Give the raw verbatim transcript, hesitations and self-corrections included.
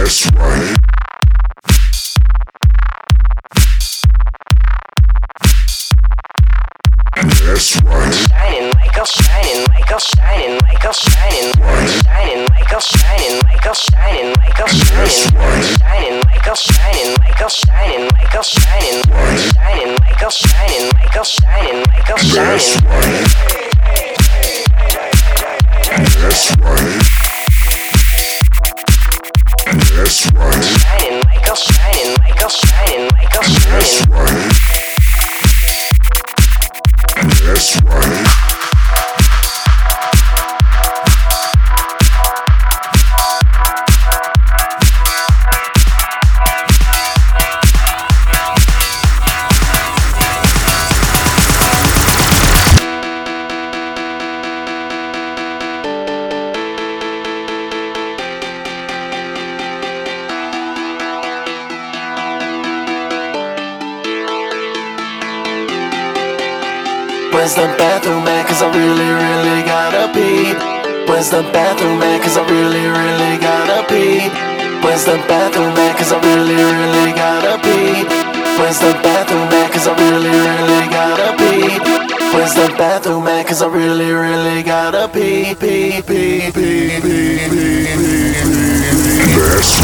Shining like a shining like a shining like a shining shining like a shining like a shining like a shining shining like a shining like a shining like a shining shining like a shining like a shining like a shining. That's right. That's right. Shining like a shining like a shining like a shining. That's right. That's right. Where's the bathroom at? Cause I really, really gotta pee. Where's the bathroom at? Cause I really, really gotta pee. Where's the bathroom at? Cause I really, really gotta pee. Where's the bathroom at? Cause I really, really gotta pee. Where's the bathroom at? Cause I really, really gotta pee, pee, pee, pee, pee, pee, pee, pee.